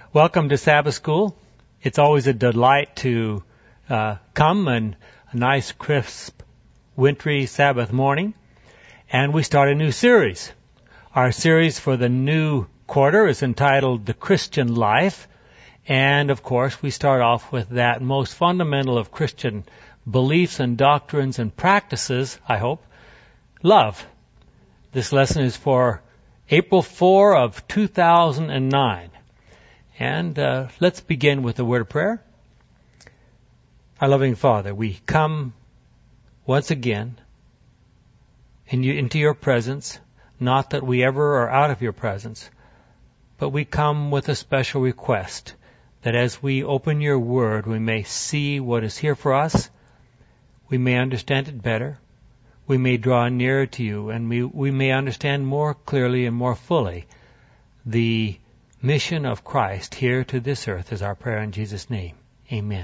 Welcome to Sabbath School. It's always a delight to come on a nice, crisp, wintry Sabbath morning. And we start a new series. Our series for the new quarter is entitled The Christian Life. And, of course, we start off with that most fundamental of Christian beliefs and doctrines and practices, I hope, love. This lesson is for April 4 of 2009. And let's begin with a word of prayer. Our loving Father, we come once again into your presence, not that we ever are out of your presence, but we come with a special request that as we open your word, we may see what is here for us, we may understand it better, we may draw nearer to you, and we may understand more clearly and more fully the mission of Christ here to this earth is our prayer in Jesus' name. Amen.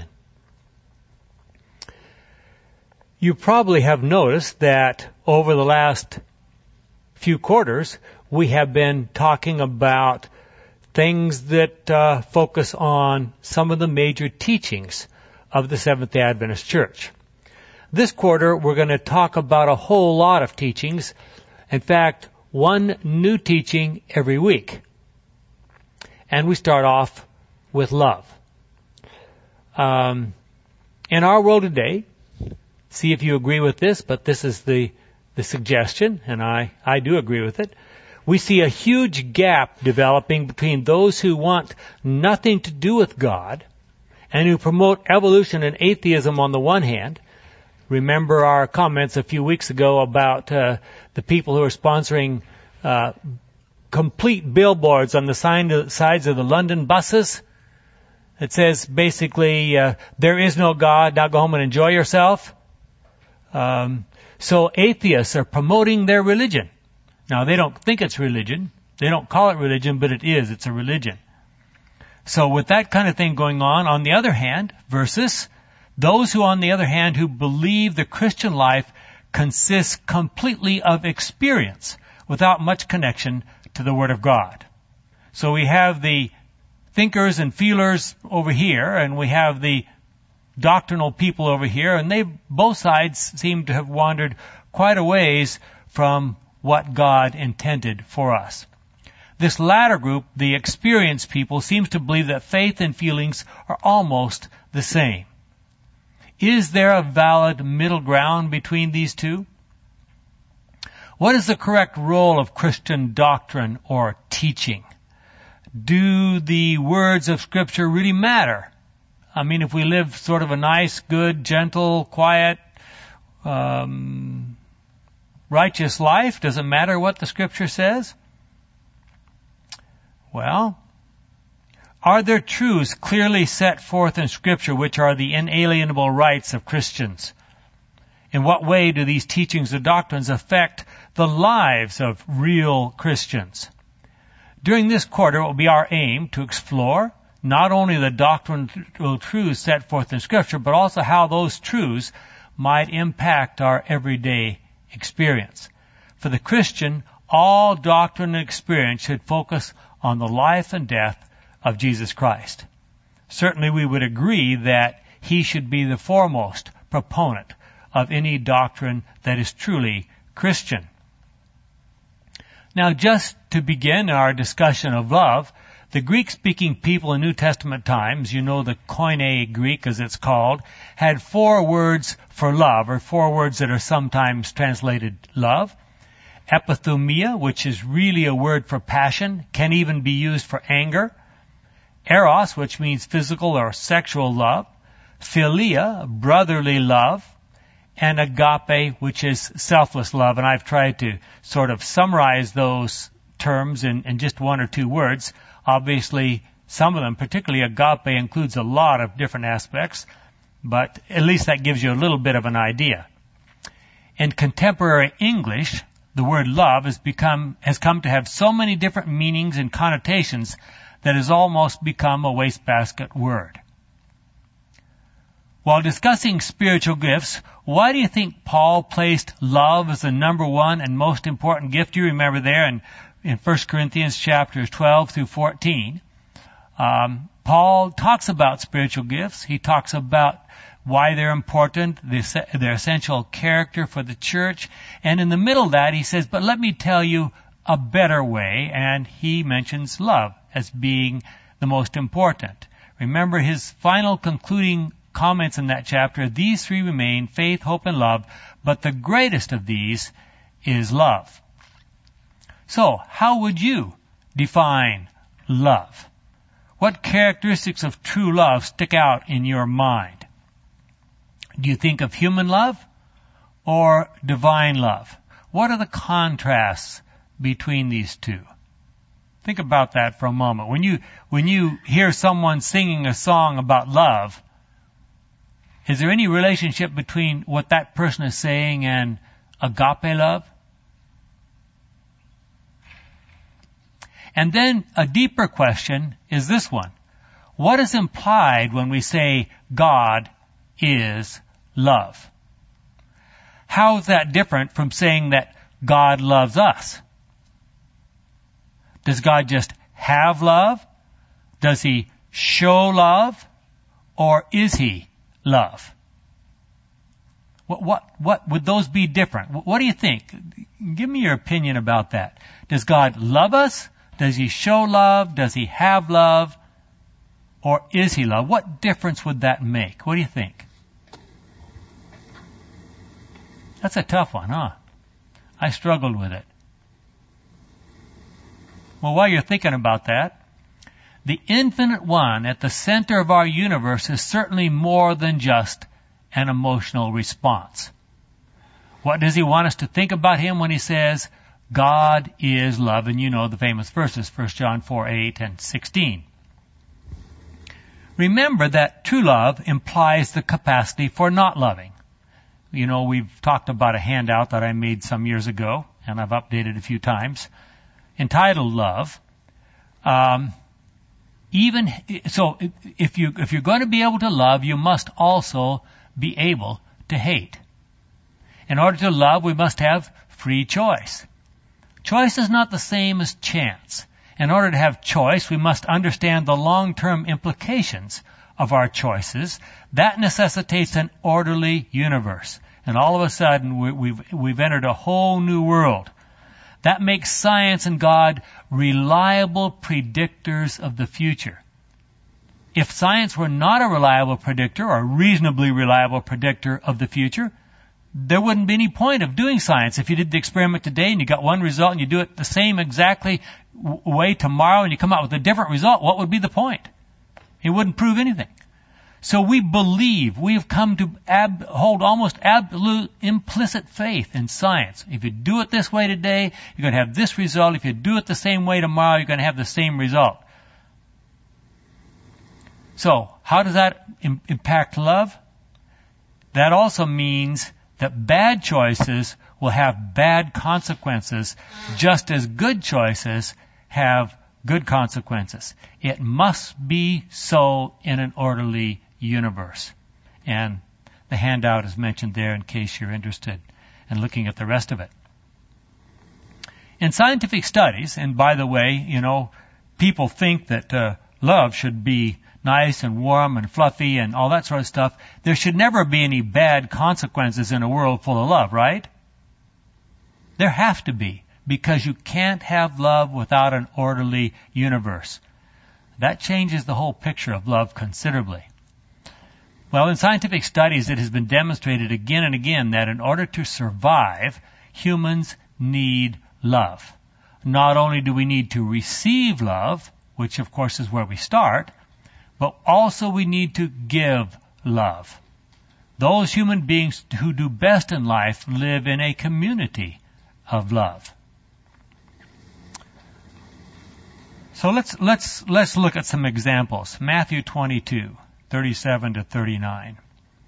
You probably have noticed that over the last few quarters, we have been talking about things that focus on some of the major teachings of the Seventh-day Adventist Church. This quarter, we're going to talk about a whole lot of teachings. In fact, one new teaching every week. And we start off with love. In our world today, see if you agree with this, but this is the suggestion, and I do agree with it. We see a huge gap developing between those who want nothing to do with God and who promote evolution and atheism on the one hand. Remember our comments a few weeks ago about the people who are sponsoring complete billboards on the sides of the London buses. It says basically, there is no God, now go home and enjoy yourself. So atheists are promoting their religion. Now they don't think it's religion. They don't call it religion, but it is. It's a religion. So with that kind of thing going on the other hand, versus those who, on the other hand, who believe the Christian life consists completely of experience without much connection to the Word of God. So we have the thinkers and feelers over here, and we have the doctrinal people over here, and both sides seem to have wandered quite a ways from what God intended for us. This latter group, the experienced people, seems to believe that faith and feelings are almost the same. Is there a valid middle ground between these two? What is the correct role of Christian doctrine or teaching? Do the words of Scripture really matter? I mean, if we live sort of a nice, good, gentle, quiet, righteous life, does it matter what the Scripture says? Well, are there truths clearly set forth in Scripture which are the inalienable rights of Christians? In what way do these teachings or doctrines affect the lives of real Christians? During this quarter, it will be our aim to explore not only the doctrinal truths set forth in Scripture, but also how those truths might impact our everyday experience. For the Christian, all doctrine and experience should focus on the life and death of Jesus Christ. Certainly we would agree that he should be the foremost proponent of any doctrine that is truly Christian. Now, just to begin our discussion of love, the Greek-speaking people in New Testament times, you know the Koine Greek as it's called, had 4 words for love, or 4 words that are sometimes translated love. Epithumia, which is really a word for passion, can even be used for anger. Eros, which means physical or sexual love. Philia, brotherly love. And agape, which is selfless love. And I've tried to sort of summarize those terms in just 1 or 2 words. Obviously, some of them, particularly agape, includes a lot of different aspects, but at least that gives you a little bit of an idea. In contemporary English, the word love has come to have so many different meanings and connotations that has almost become a wastebasket word. While discussing spiritual gifts, why do you think Paul placed love as the number 1 and most important gift? You remember there in 1 Corinthians chapters 12 through 14. Paul talks about spiritual gifts. He talks about why they're important, their essential character for the church. And in the middle of that, he says, but let me tell you a better way. And he mentions love as being the most important. Remember his final concluding comments in that chapter, these three remain, faith, hope, and love, but the greatest of these is love. So, how would you define love? What characteristics of true love stick out in your mind? Do you think of human love or divine love? What are the contrasts between these two? Think about that for a moment. When you hear someone singing a song about love, is there any relationship between what that person is saying and agape love? And then a deeper question is this one. What is implied when we say God is love? How is that different from saying that God loves us? Does God just have love? Does he show love? Or is he love? What would those be different? What do you think? Give me your opinion about that. Does God love us? Does he show love? Does he have love? Or is he love? What difference would that make? What do you think? That's a tough one, huh? I struggled with it. Well, while you're thinking about that, the infinite one at the center of our universe is certainly more than just an emotional response. What does he want us to think about him when he says, God is love? And you know the famous verses, 1 John 4:8 and 16. Remember that true love implies the capacity for not loving. You know, we've talked about a handout that I made some years ago, and I've updated a few times, entitled Love. If you're going to be able to love, you must also be able to hate. In order to love, we must have free choice. Choice is not the same as chance. In order to have choice, we must understand the long-term implications of our choices. That necessitates an orderly universe. And all of a sudden, we've entered a whole new world. That makes science and God reliable predictors of the future. If science were not a reliable predictor or a reasonably reliable predictor of the future, there wouldn't be any point of doing science. If you did the experiment today and you got one result and you do it the same exactly way tomorrow and you come out with a different result, what would be the point? It wouldn't prove anything. So we believe, we have come to hold almost absolute implicit faith in science. If you do it this way today, you're going to have this result. If you do it the same way tomorrow, you're going to have the same result. So, how does that impact love? That also means that bad choices will have bad consequences, just as good choices have good consequences. It must be so in an orderly universe. And the handout is mentioned there in case you're interested in looking at the rest of it. In scientific studies, and by the way, you know, people think that love should be nice and warm and fluffy and all that sort of stuff. There should never be any bad consequences in a world full of love, right? There have to be, because you can't have love without an orderly universe. That changes the whole picture of love considerably. Well, in scientific studies, it has been demonstrated again and again that in order to survive, humans need love. Not only do we need to receive love, which of course is where we start, but also we need to give love. Those human beings who do best in life live in a community of love. So let's look at some examples. Matthew 22:37 to 39.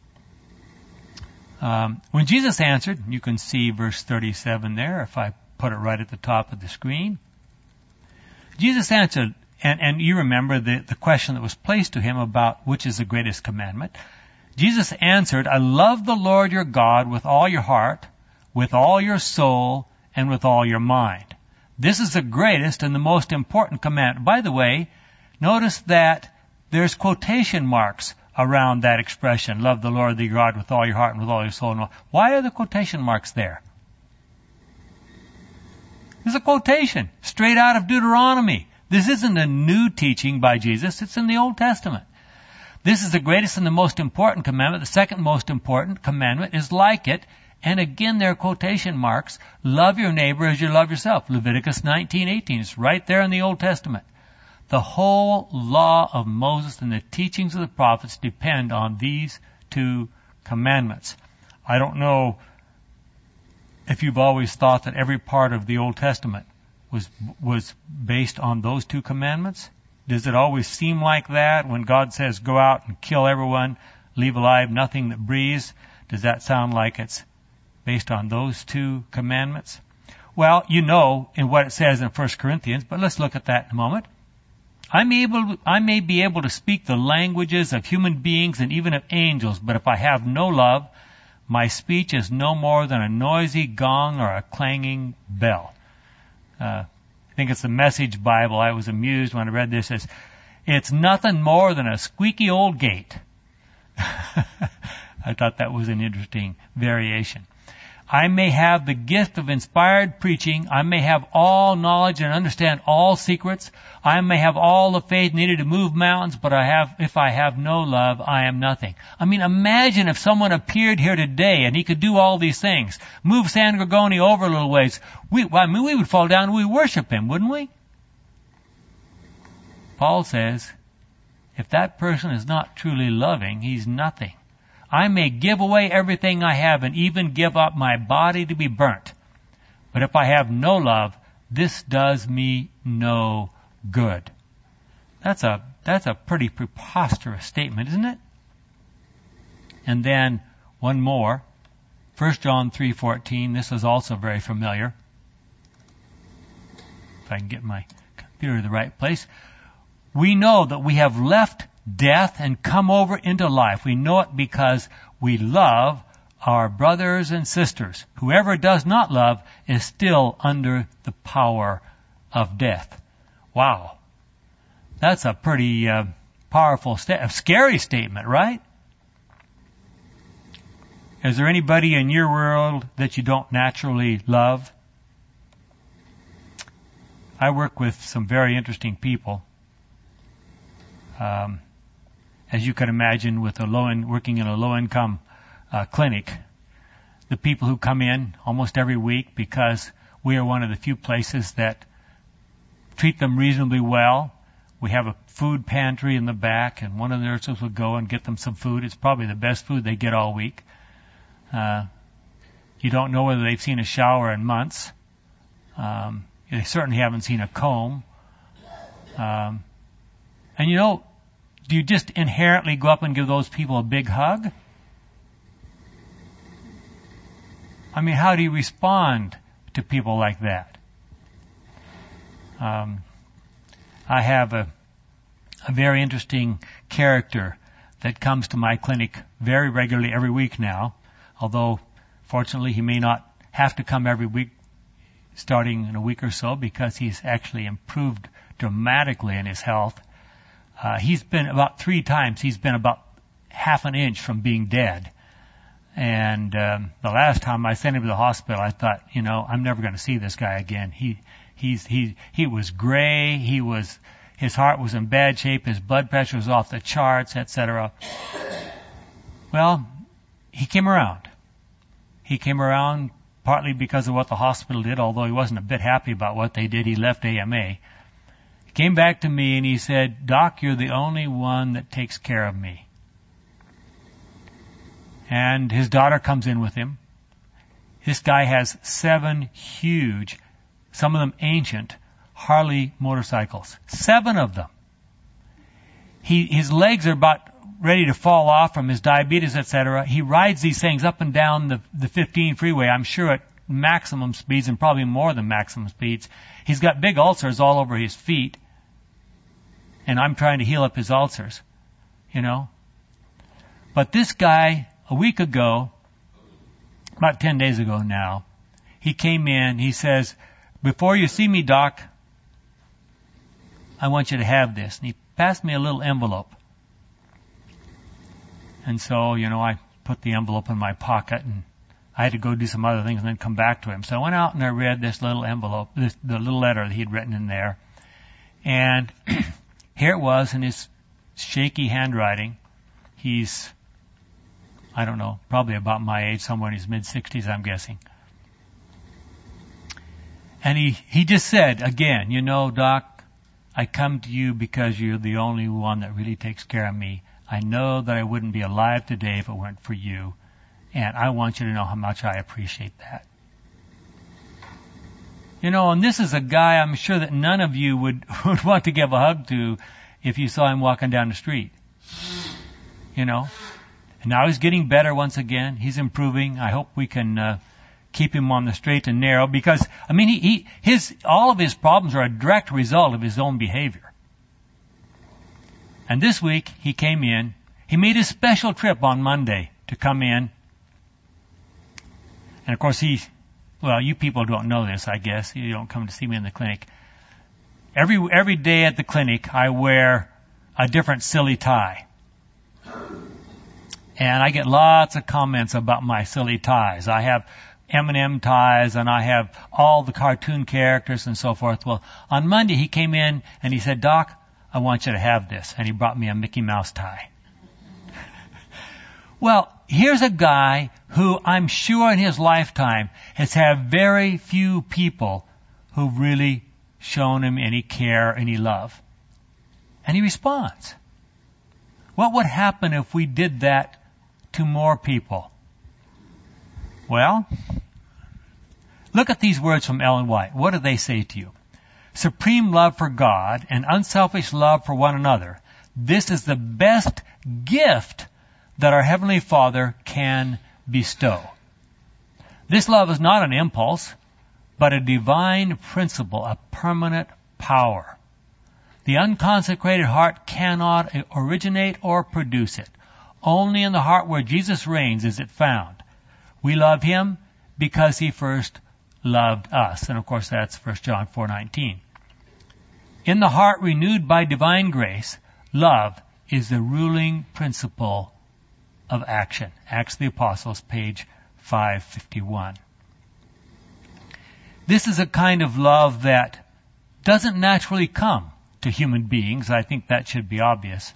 When Jesus answered, you can see verse 37 there if I put it right at the top of the screen. Jesus answered, and you remember the question that was placed to him about which is the greatest commandment. Jesus answered, I love the Lord your God with all your heart, with all your soul, and with all your mind. This is the greatest and the most important commandment. By the way, Notice that there's quotation marks around that expression, love the Lord thy God with all your heart and with all your soul. Why are the quotation marks there? There's a quotation straight out of Deuteronomy. This isn't a new teaching by Jesus. It's in the Old Testament. This is the greatest and the most important commandment. The second most important commandment is like it. And again, there are quotation marks. Love your neighbor as you love yourself. Leviticus 19:18. It's right there in the Old Testament. The whole law of Moses and the teachings of the prophets depend on these two commandments. I don't know if you've always thought that every part of the Old Testament was based on those two commandments. Does it always seem like that when God says go out and kill everyone, leave alive nothing that breathes? Does that sound like it's based on those two commandments? Well, you know in what it says in 1 Corinthians, but let's look at that in a moment. I may be able to speak the languages of human beings and even of angels, but if I have no love, my speech is no more than a noisy gong or a clanging bell. I think it's the Message Bible. I was amused when I read this. It's nothing more than a squeaky old gate. I thought that was an interesting variation. I may have the gift of inspired preaching. I may have all knowledge and understand all secrets. I may have all the faith needed to move mountains, but if I have no love, I am nothing. I mean, imagine if someone appeared here today and he could do all these things. Move San Gorgoni over a little ways. We would fall down and we worship him, wouldn't we? Paul says, if that person is not truly loving, he's nothing. I may give away everything I have and even give up my body to be burnt. But if I have no love, this does me no good. That's a pretty preposterous statement, isn't it? And then one more. 1 John 3:14. This is also very familiar. If I can get my computer to the right place. We know that we have left death and come over into life. We know it because we love our brothers and sisters. Whoever does not love is still under the power of death. Wow. That's a pretty powerful, scary statement, right? Is there anybody in your world that you don't naturally love? I work with some very interesting people. As you can imagine, with working in a low-income clinic, the people who come in almost every week, because we are one of the few places that treat them reasonably well. We have a food pantry in the back, and one of the nurses will go and get them some food. It's probably the best food they get all week. You don't know whether they've seen a shower in months. They certainly haven't seen a comb. And you know, do you just inherently go up and give those people a big hug? I mean, how do you respond to people like that? I have a very interesting character that comes to my clinic very regularly every week now, although fortunately he may not have to come every week starting in a week or so because he's actually improved dramatically in his health. He's been about 3 times. He's been about half an inch from being dead. And the last time I sent him to the hospital, I thought, I'm never going to see this guy again. He was gray. His heart was in bad shape. His blood pressure was off the charts, etc. Well, he came around. He came around partly because of what the hospital did, although he wasn't a bit happy about what they did. He left AMA. He came back to me and he said, "Doc, you're the only one that takes care of me." And his daughter comes in with him. This guy has 7 huge, some of them ancient, Harley motorcycles. 7 of them. His legs are about ready to fall off from his diabetes, etc. He rides these things up and down the 15 freeway, I'm sure at maximum speeds and probably more than maximum speeds. He's got big ulcers all over his feet. And I'm trying to heal up his ulcers, But this guy, a week ago, about 10 days ago now, he came in, he says, "Before you see me, Doc, I want you to have this. And he passed me a little envelope. And so, I put the envelope in my pocket, and I had to go do some other things and then come back to him. So I went out and I read this little envelope, the little letter that he'd written in there. And here it was in his shaky handwriting. He's, I don't know, probably about my age, somewhere in his mid-60s, I'm guessing. And he just said, again, Doc, I come to you because you're the only one that really takes care of me. I know that I wouldn't be alive today if it weren't for you. And I want you to know how much I appreciate that. And this is a guy I'm sure that none of you would want to give a hug to if you saw him walking down the street. And now he's getting better once again. He's improving. I hope we can keep him on the straight and narrow because, all of his problems are a direct result of his own behavior. And this week he came in. He made a special trip on Monday to come in. And of course you people don't know this, I guess. You don't come to see me in the clinic. Every day at the clinic, I wear a different silly tie. And I get lots of comments about my silly ties. I have M&M ties, and I have all the cartoon characters and so forth. Well, on Monday, he came in and he said, Doc, I want you to have this. And he brought me a Mickey Mouse tie. Well, here's a guy who I'm sure in his lifetime has had very few people who've really shown him any care, any love. And he responds. What would happen if we did that to more people? Well, look at these words from Ellen White. What do they say to you? Supreme love for God and unselfish love for one another. This is the best gift that our Heavenly Father can bestow. This love is not an impulse, but a divine principle, a permanent power. The unconsecrated heart cannot originate or produce it. Only in the heart where Jesus reigns is it found. We love Him because He first loved us. And of course that's 1 John 4:19. In the heart renewed by divine grace, love is the ruling principle of action. Acts of the Apostles, page 551. This is a kind of love that doesn't naturally come to human beings. I think that should be obvious.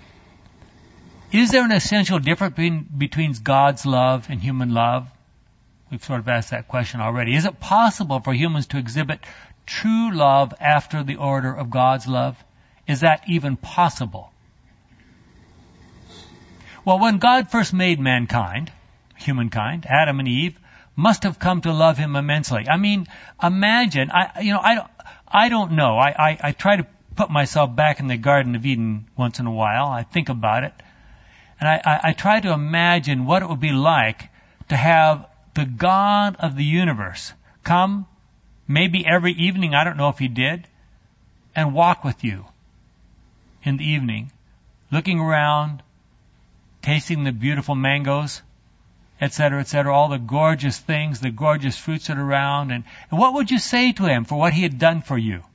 Is there an essential difference between God's love and human love? We've sort of asked that question already. Is it possible for humans to exhibit true love after the order of God's love? Is that even possible? Well, when God first made mankind, humankind, Adam and Eve, must have come to love Him immensely. Imagine, I don't know. I try to put myself back in the Garden of Eden once in a while. I think about it. And I try to imagine what it would be like to have the God of the universe come, maybe every evening, I don't know if He did, and walk with you in the evening, looking around, tasting the beautiful mangoes, etc., all the gorgeous things, the gorgeous fruits that are around, and what would you say to Him for what He had done for you?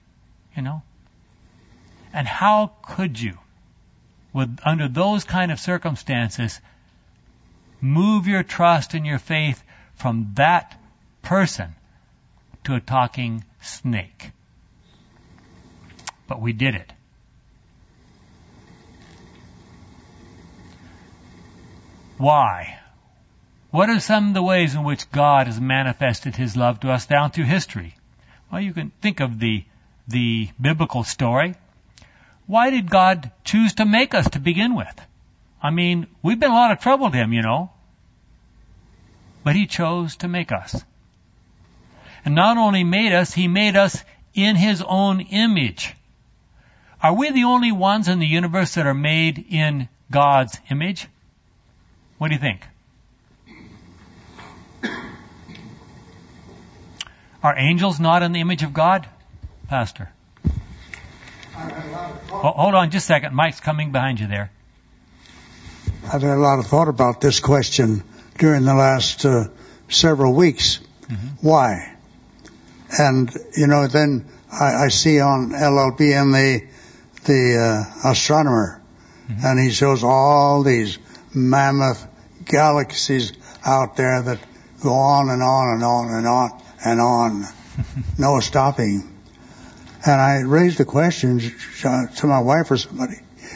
And how could you, under those kind of circumstances, move your trust and your faith from that person to a talking snake? But we did it. Why? What are some of the ways in which God has manifested His love to us down through history? Well, you can think of the biblical story. Why did God choose to make us to begin with? We've been a lot of trouble to Him, But He chose to make us. And not only made us, He made us in His own image. Are we the only ones in the universe that are made in God's image? What do you think? Are angels not in the image of God? Pastor. Hold on just a second. Mike's coming behind you there. I've had a lot of thought about this question during the last several weeks. Mm-hmm. Why? And, then I see on LLBN the astronomer, and he shows all these mammoth galaxies out there that go on and on and on and on and on, no stopping. And I raised the question to my wife or somebody: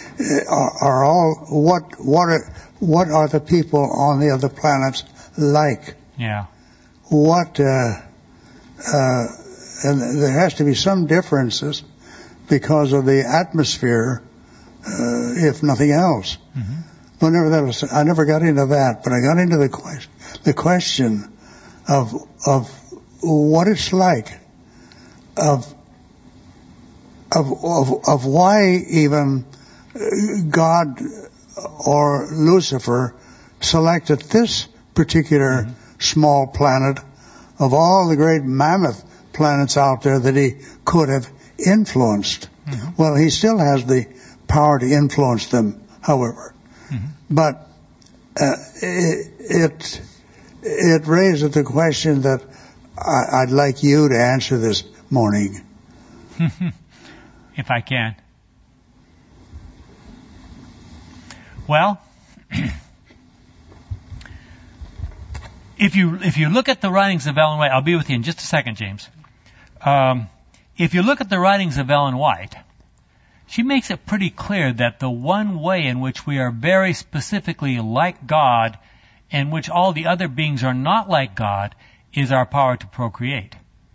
what are the people on the other planets like? Yeah. And there has to be some differences because of the atmosphere, if nothing else. But nevertheless, I never got into that, but I got into the question of what it's like, of why even God or Lucifer selected this particular small planet of all the great mammoth planets out there that he could have influenced. Well, he still has the power to influence them, however. But it raises the question that I'd like you to answer this morning. If I can. Well, if you look at the writings of Ellen White, I'll be with you in just a second, James. If you look at the writings of Ellen White, she makes it pretty clear that the one way in which we are very specifically like God, and which all the other beings are not like God, is our power to procreate.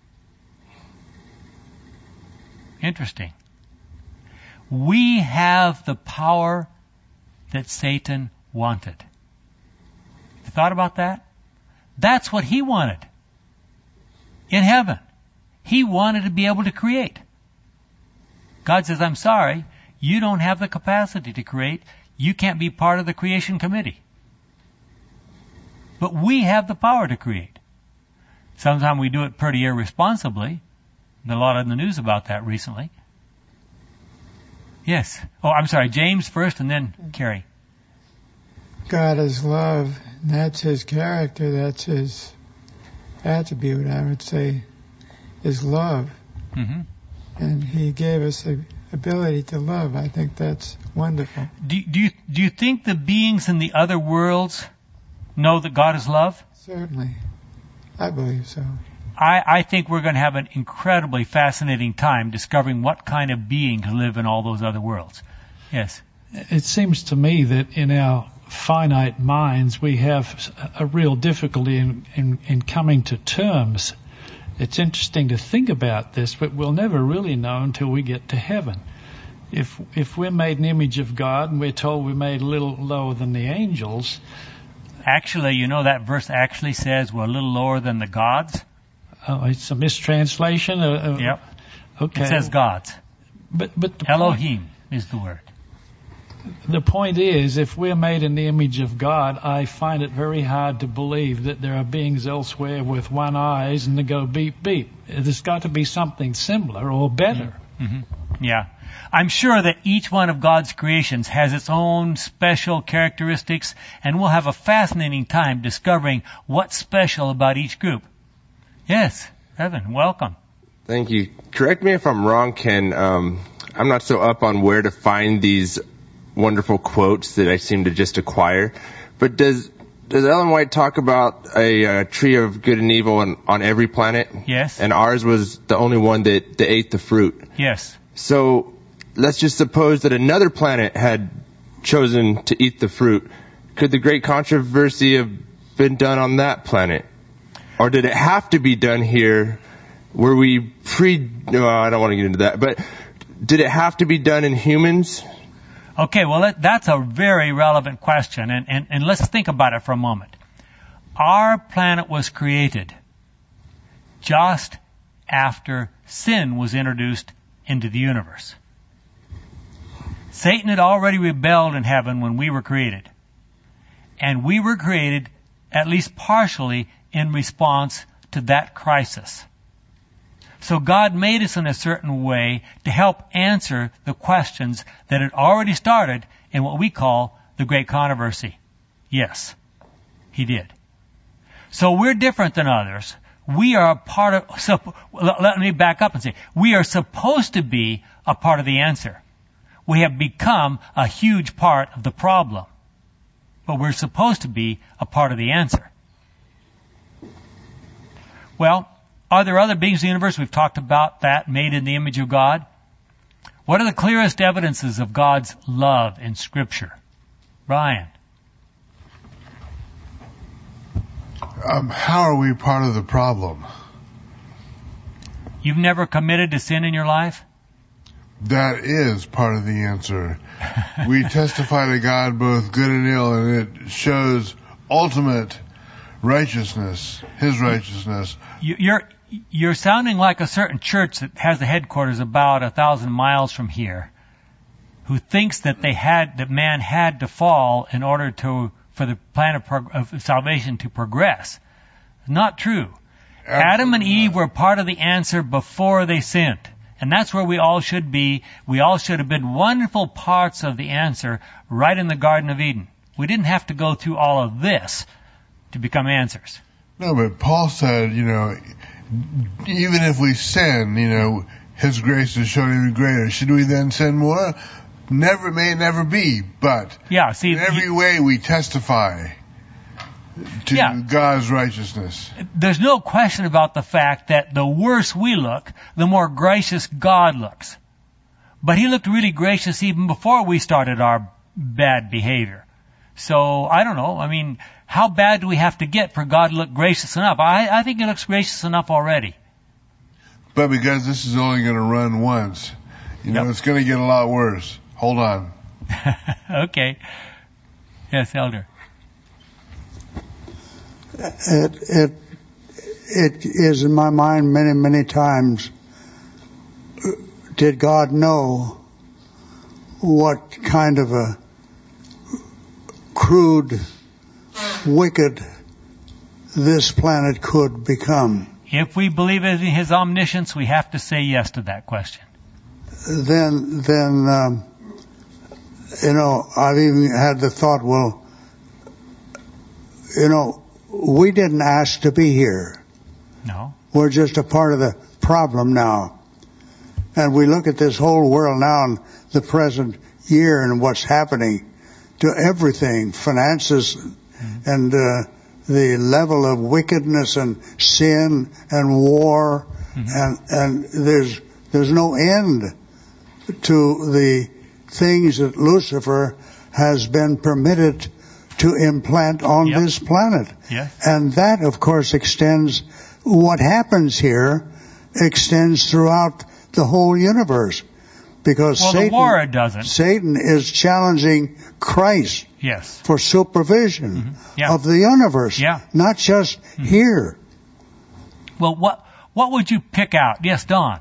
Interesting. We have the power that Satan wanted. You thought about that? That's what he wanted. In heaven. He wanted to be able to create. God says, I'm sorry, you don't have the capacity to create. You can't be part of the creation committee. But we have the power to create. Sometimes we do it pretty irresponsibly. There's a lot in the news about that recently. Yes. Oh, I'm sorry, James first and then Carrie. God is love, and that's his character, that's his attribute, I would say, is love. And he gave us the ability to love. I think that's wonderful. Do you think the beings in the other worlds know that God is love? Certainly. I believe so. I think we're going to have an incredibly fascinating time discovering what kind of beings live in all those other worlds. Yes. It seems to me that in our finite minds we have a real difficulty in coming to terms. It's interesting to think about this, but we'll never really know until we get to heaven. If we're made in the image of God and we're told we're made a little lower than the angels. Actually, you know that verse actually says we're a little lower than the gods. Oh, it's a mistranslation? Yep. Okay. It says gods. But Elohim is the word. The point is, if we're made in the image of God, I find it very hard to believe that there are beings elsewhere with one eyes and they go beep, beep. There's got to be something similar or better. Yeah. I'm sure that each one of God's creations has its own special characteristics, and we'll have a fascinating time discovering what's special about each group. Yes, Evan, welcome. Thank you. Correct me if I'm wrong, Ken. I'm not so up on where to find these wonderful quotes that I seem to just acquire. But does Ellen White talk about a tree of good and evil on every planet? Yes. And ours was the only one that ate the fruit. Yes. So let's just suppose that another planet had chosen to eat the fruit. Could the great controversy have been done on that planet? Or did it have to be done here where we no, I don't want to get into that, but did it have to be done in humans? Okay, well, that's a very relevant question, and let's think about it for a moment. Our planet was created just after sin was introduced into the universe. Satan had already rebelled in heaven when we were created. And we were created, at least partially, in response to that crisis. So God made us in a certain way to help answer the questions that had already started in what we call the Great Controversy. Yes, He did. So we're different than others. We are a part of, let me back up and say, we are supposed to be a part of the answer. We have become a huge part of the problem. But we're supposed to be a part of the answer. Well, are there other beings in the universe? We've talked about that, made in the image of God. What are the clearest evidences of God's love in Scripture? Brian. How are we part of the problem? You've never committed to sin in your life? That is part of the answer. We testify to God both good and ill, and it shows ultimate righteousness, His righteousness. You're sounding like a certain church that has the headquarters about 1,000 miles from here, who thinks that man had to fall in order for the plan of salvation to progress. Not true. Absolutely. Adam and Eve were part of the answer before they sinned. And that's where we all should be. We all should have been wonderful parts of the answer right in the Garden of Eden. We didn't have to go through all of this to become answers. No, but Paul said, even if we sin, His grace is shown even greater. Should we then sin more? May never be, but in every way we testify to God's righteousness. There's no question about the fact that the worse we look, the more gracious God looks. But He looked really gracious even before we started our bad behavior. So, I don't know. I mean, how bad do we have to get for God to look gracious enough? I think He looks gracious enough already. But because this is only going to run once, it's going to get a lot worse. Hold on. Okay. Yes, Elder. It is in my mind many, many times, did God know what kind of a crude, wicked this planet could become? If we believe in His omniscience, we have to say yes to that question. Then I've even had the thought, we didn't ask to be here. No. We're just a part of the problem now. And we look at this whole world now in the present year and what's happening to everything, finances, and the level of wickedness and sin and war, and there's no end to the things that Lucifer has been permitted to implant on this planet. Yes. And that, of course, extends, what happens here extends throughout the whole universe. Because Satan is challenging Christ for supervision of the universe, not just here. Well, what would you pick out? Yes, Don.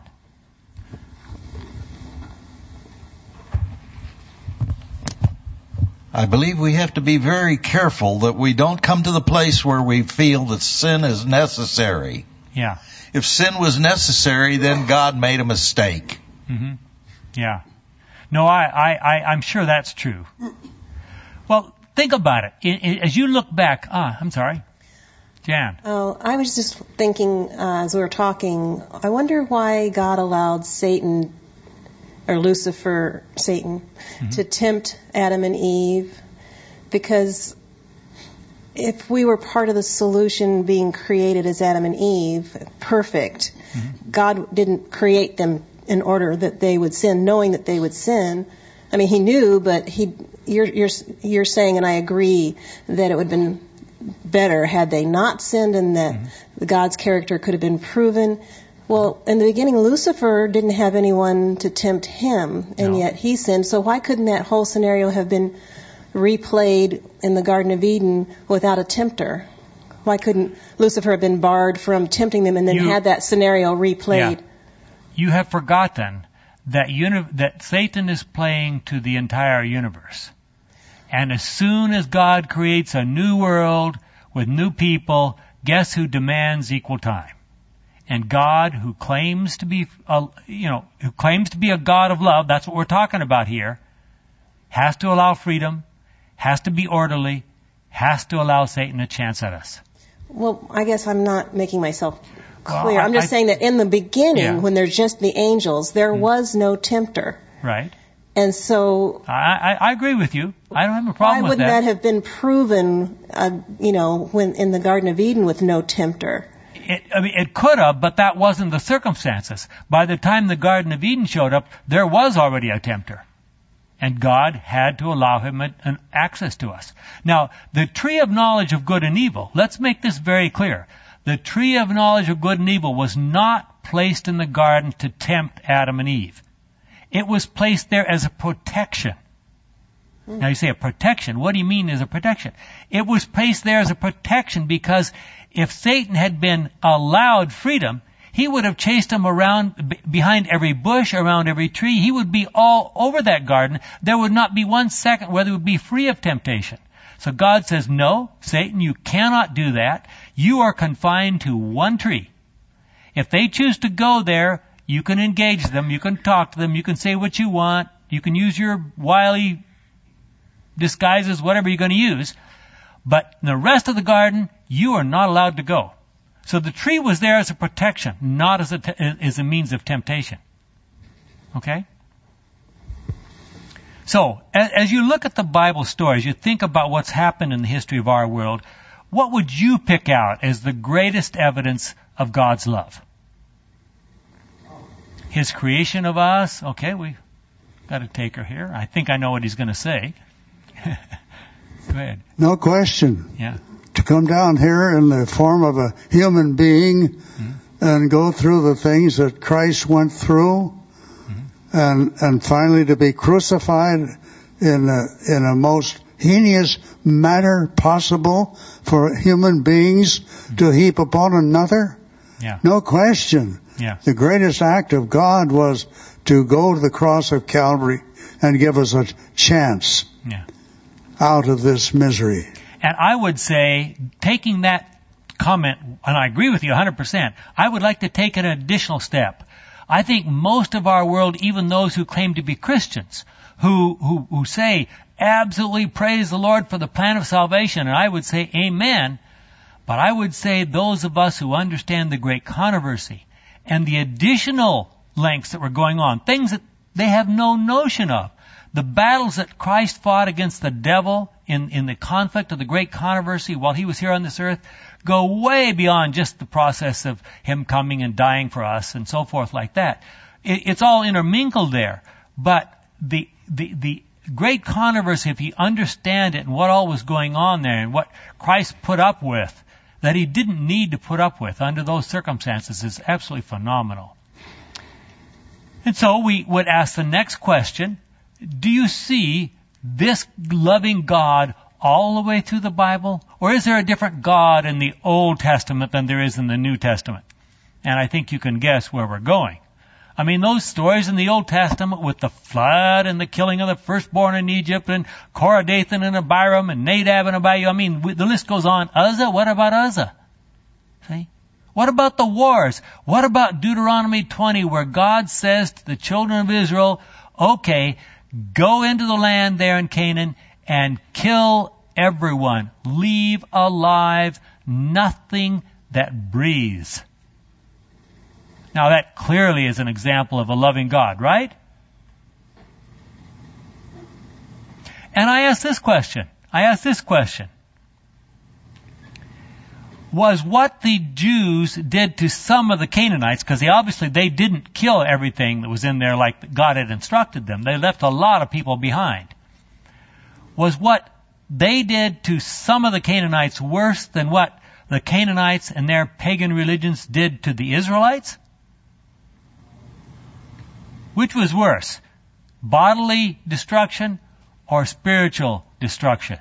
I believe we have to be very careful that we don't come to the place where we feel that sin is necessary. Yeah. If sin was necessary, then God made a mistake. Mm-hmm. Yeah. No, I'm sure that's true. Well, think about it. As you look back, I'm sorry. Jan. Oh, I was just thinking as we were talking, I wonder why God allowed Satan, or Lucifer, Satan, to tempt Adam and Eve. Because if we were part of the solution being created as Adam and Eve, perfect, God didn't create them in order that they would sin, knowing that they would sin. I mean, He knew, but you're saying, and I agree, that it would have been better had they not sinned, and that God's character could have been proven. Well, in the beginning, Lucifer didn't have anyone to tempt him, and yet he sinned. So why couldn't that whole scenario have been replayed in the Garden of Eden without a tempter? Why couldn't Lucifer have been barred from tempting them and then had that scenario replayed? Yeah. You have forgotten that Satan is playing to the entire universe. And as soon as God creates a new world with new people, guess who demands equal time? And God, who claims to be a God of love, that's what we're talking about here, has to allow freedom, has to be orderly, has to allow Satan a chance at us. Well, I guess I'm not making myself clear. I'm just saying that in the beginning, when there's just the angels, there was no tempter. Right. And so... I agree with you. I don't have a problem with that. Why wouldn't that have been proven, when in the Garden of Eden with no tempter? It could have, but that wasn't the circumstances. By the time the Garden of Eden showed up, there was already a tempter. And God had to allow him an access to us. Now, the tree of knowledge of good and evil, let's make this very clear. The tree of knowledge of good and evil was not placed in the garden to tempt Adam and Eve. It was placed there as a protection. Now you say a protection. What do you mean as a protection? It was placed there as a protection because if Satan had been allowed freedom, he would have chased him around behind every bush, around every tree. He would be all over that garden. There would not be 1 second where they would be free of temptation. So God says, no, Satan, you cannot do that. You are confined to one tree. If they choose to go there, you can engage them, you can talk to them, you can say what you want, you can use your wily disguises, whatever you're going to use. But in the rest of the garden, you are not allowed to go. So the tree was there as a protection, not as a means of temptation. Okay? So, as you look at the Bible stories, you think about what's happened in the history of our world, what would you pick out as the greatest evidence of God's love? His creation of us. Okay, we got a taker here. I think I know what he's going to say. Go ahead. No question. Yeah. To come down here in the form of a human being and go through the things that Christ went through, and finally to be crucified in a most heinous manner possible for human beings to heap upon another. Yeah. No question. Yeah. The greatest act of God was to go to the cross of Calvary and give us a chance out of this misery. And I would say, taking that comment, and I agree with you 100%, I would like to take an additional step. I think most of our world, even those who claim to be Christians, who say, absolutely praise the Lord for the plan of salvation, and I would say amen, but I would say those of us who understand the great controversy and the additional lengths that were going on, things that they have no notion of, the battles that Christ fought against the devil in the conflict of the great controversy while he was here on this earth, go way beyond just the process of him coming and dying for us and so forth like that. It's all intermingled there. But the great controversy, if you understand it and what all was going on there and what Christ put up with, that he didn't need to put up with under those circumstances, is absolutely phenomenal. And so we would ask the next question, do you see this loving God all the way through the Bible? Or is there a different God in the Old Testament than there is in the New Testament? And I think you can guess where we're going. I mean, those stories in the Old Testament with the flood and the killing of the firstborn in Egypt and Korah, Dathan and Abiram and Nadab and Abihu. I mean, the list goes on. Uzzah, what about Uzzah? See? What about the wars? What about Deuteronomy 20 where God says to the children of Israel, okay, go into the land there in Canaan and kill everyone. Leave alive nothing that breathes. Now that clearly is an example of a loving God, right? And I ask this question. Was what the Jews did to some of the Canaanites, because they didn't kill everything that was in there like God had instructed them. They left a lot of people behind. Was what they did to some of the Canaanites worse than what the Canaanites and their pagan religions did to the Israelites? Which was worse? Bodily destruction or spiritual destruction?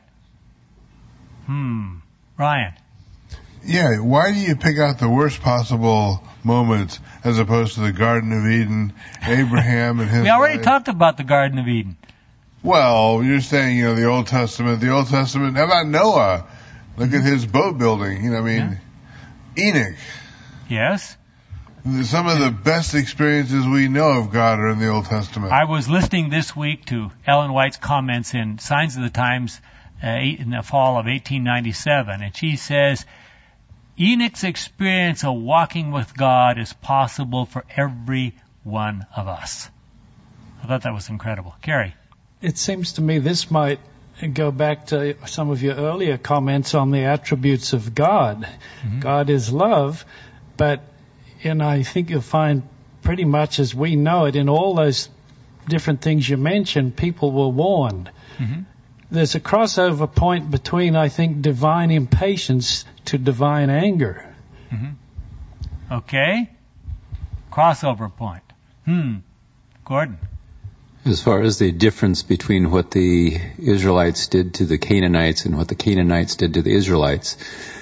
Ryan. Yeah, why do you pick out the worst possible moments as opposed to the Garden of Eden, Abraham and his We already wife? talked about the Garden of Eden. Well, you're saying, the Old Testament. How about Noah? Look at his boat building. Enoch. Yes. Some of the best experiences we know of God are in the Old Testament. I was listening this week to Ellen White's comments in Signs of the Times in the fall of 1897, and she says, Enoch's experience of walking with God is possible for every one of us. I thought that was incredible. Carrie. It seems to me this might go back to some of your earlier comments on the attributes of God. Mm-hmm. God is love, but I think you'll find pretty much as we know it, in all those different things you mentioned, people were warned. Mm-hmm. There's a crossover point between, I think, divine impatience to divine anger. Mm-hmm. Okay. Crossover point. Gordon. As far as the difference between what the Israelites did to the Canaanites and what the Canaanites did to the Israelites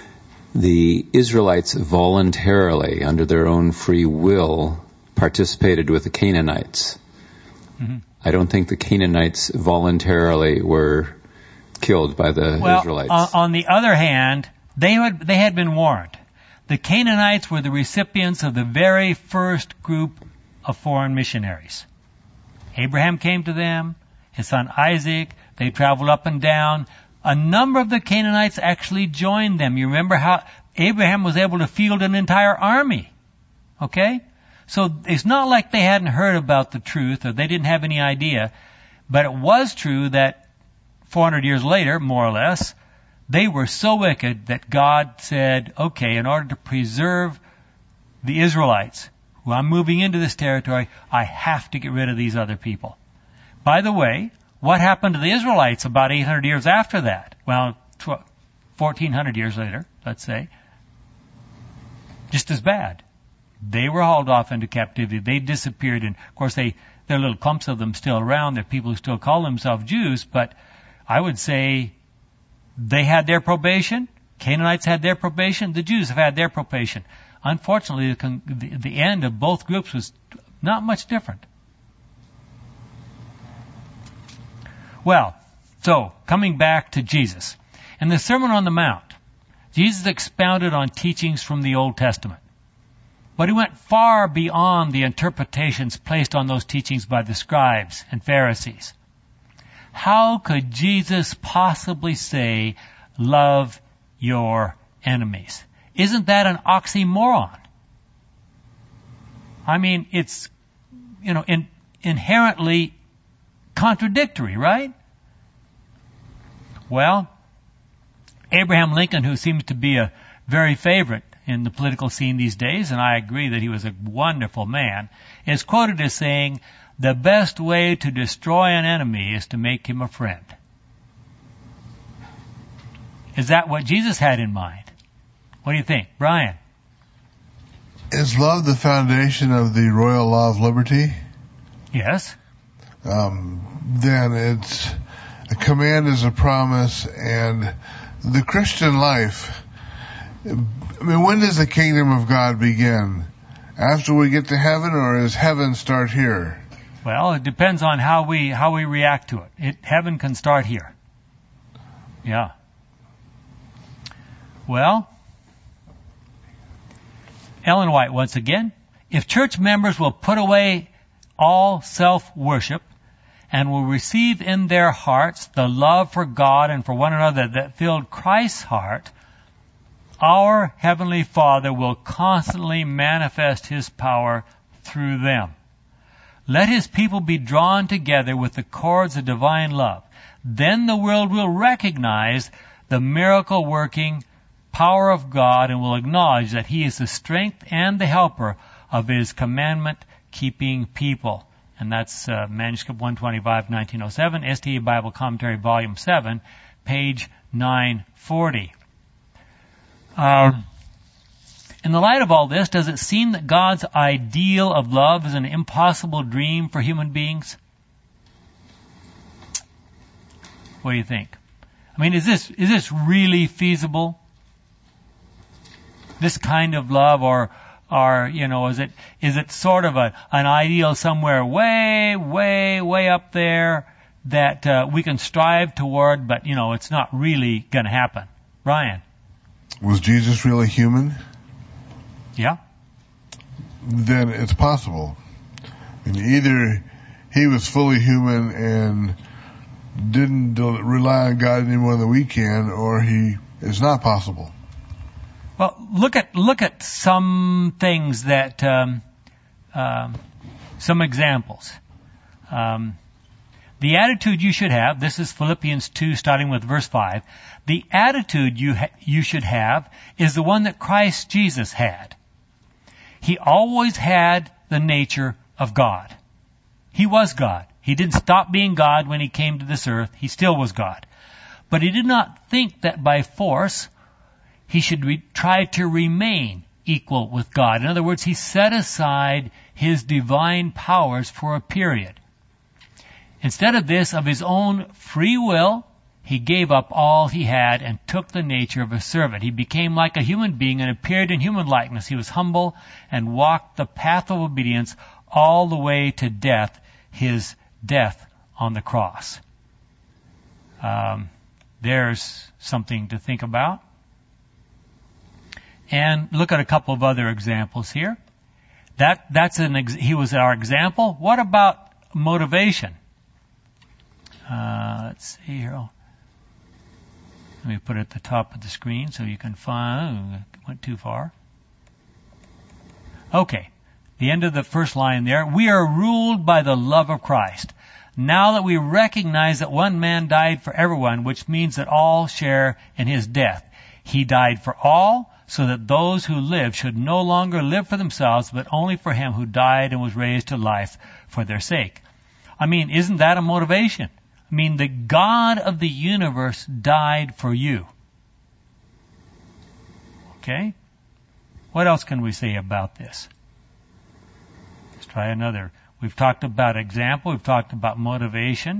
voluntarily, under their own free will, participated with the Canaanites. Mm-hmm. I don't think the Canaanites voluntarily were killed by the Israelites. On the other hand, they had been warned. The Canaanites were the recipients of the very first group of foreign missionaries. Abraham came to them, his son Isaac, they traveled up and down. A number of the Canaanites actually joined them. You remember how Abraham was able to field an entire army. Okay? So it's not like they hadn't heard about the truth or they didn't have any idea, but it was true that 400 years later, more or less, they were so wicked that God said, okay, in order to preserve the Israelites, who I'm moving into this territory, I have to get rid of these other people. By the way, what happened to the Israelites about 800 years after that? Well, 1,400 years later, let's say. Just as bad. They were hauled off into captivity. They disappeared. And, of course, there are little clumps of them still around. There are people who still call themselves Jews. But I would say they had their probation. Canaanites had their probation. The Jews have had their probation. Unfortunately, the end of both groups was not much different. Well, so, coming back to Jesus. In the Sermon on the Mount, Jesus expounded on teachings from the Old Testament. But he went far beyond the interpretations placed on those teachings by the scribes and Pharisees. How could Jesus possibly say, love your enemies? Isn't that an oxymoron? I mean, it's, inherently contradictory, right? Well, Abraham Lincoln, who seems to be a very favorite in the political scene these days, and I agree that he was a wonderful man, is quoted as saying, the best way to destroy an enemy is to make him a friend. Is that what Jesus had in mind? What do you think? Brian? Is love the foundation of the royal law of liberty? Yes. Then it's a command is a promise, and the Christian life, I mean, when does the kingdom of God begin? After we get to heaven, or does heaven start here? Well, it depends on how we react to it. Heaven can start here. Yeah. Well, Ellen White once again, if church members will put away all self-worship and will receive in their hearts the love for God and for one another that filled Christ's heart, our Heavenly Father will constantly manifest His power through them. Let His people be drawn together with the cords of divine love. Then the world will recognize the miracle-working power of God and will acknowledge that He is the strength and the helper of His commandment-keeping people. And that's Manuscript 125, 1907, SDA Bible Commentary, Volume 7, page 940. In the light of all this, does it seem that God's ideal of love is an impossible dream for human beings? What do you think? I mean, is this really feasible? This kind of love, or is it sort of an ideal somewhere way up there that we can strive toward, but it's not really going to happen? Ryan? Was Jesus really human? Yeah. Then it's possible. And either He was fully human and didn't rely on God any more than we can, or He is not possible. Well, look at some things that, some examples. The attitude you should have, this is Philippians 2 starting with verse 5, the attitude you should have is the one that Christ Jesus had. He always had the nature of God. He was God. He didn't stop being God when he came to this earth. He still was God. But he did not think that by force he should try to remain equal with God. In other words, he set aside his divine powers for a period. Instead of this, of his own free will, he gave up all he had and took the nature of a servant. He became like a human being and appeared in human likeness. He was humble and walked the path of obedience all the way to death, his death on the cross. There's something to think about. And look at a couple of other examples here. He was our example. What about motivation? Let's see here. Let me put it at the top of the screen so you can find. Went too far. Okay. The end of the first line there. We are ruled by the love of Christ. Now that we recognize that one man died for everyone, which means that all share in his death. He died for all, so that those who live should no longer live for themselves, but only for him who died and was raised to life for their sake. I mean, isn't that a motivation? I mean, the God of the universe died for you. Okay? What else can we say about this? Let's try another. We've talked about example. We've talked about motivation.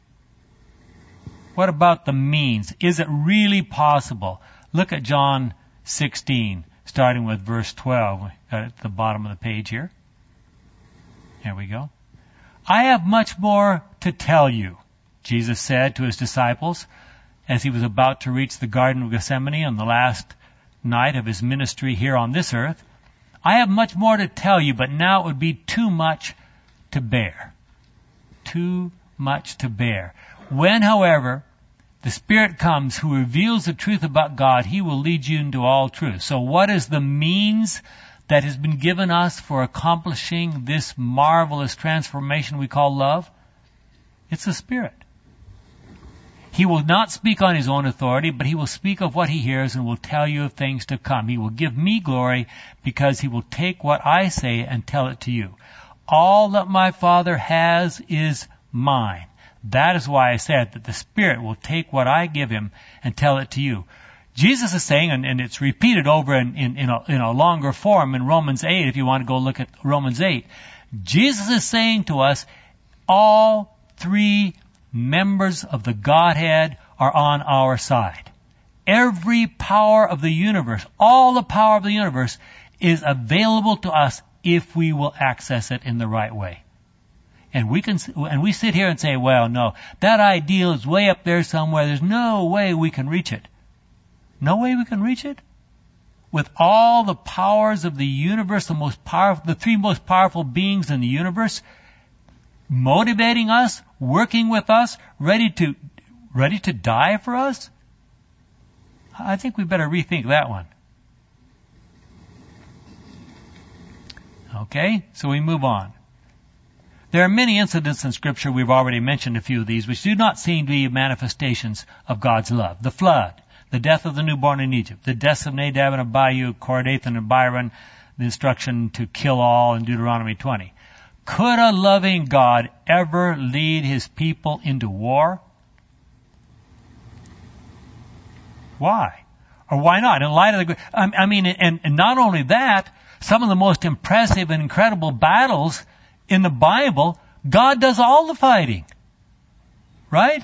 What about the means? Is it really possible? Look at John 16, starting with verse 12. Got it at the bottom of the page here. Here we go. I have much more to tell you, Jesus said to his disciples as he was about to reach the Garden of Gethsemane on the last night of his ministry here on this earth. I have much more to tell you, but now it would be too much to bear. Too much to bear. When, however, the Spirit comes who reveals the truth about God, he will lead you into all truth. So what is the means that has been given us for accomplishing this marvelous transformation we call love? It's the Spirit. He will not speak on his own authority, but he will speak of what he hears and will tell you of things to come. He will give me glory because he will take what I say and tell it to you. All that my Father has is mine. That is why I said that the Spirit will take what I give him and tell it to you. Jesus is saying, and it's repeated over in a longer form in Romans 8, if you want to go look at Romans 8. Jesus is saying to us, all three members of the Godhead are on our side. Every power of the universe, all the power of the universe is available to us if we will access it in the right way. And we sit here and say, well, no, that ideal is way up there somewhere. There's no way we can reach it. No way we can reach it? With all the powers of the universe, the three most powerful beings in the universe, motivating us, working with us, ready to die for us? I think we better rethink that one. Okay, so we move on. There are many incidents in Scripture, we've already mentioned a few of these, which do not seem to be manifestations of God's love. The flood, the death of the newborn in Egypt, the deaths of Nadab and Abihu, Korah, Dathan, and Abiram, the instruction to kill all in Deuteronomy 20. Could a loving God ever lead his people into war? Why? Or why not? In light of and not only that, some of the most impressive and incredible battles in the Bible, God does all the fighting. Right?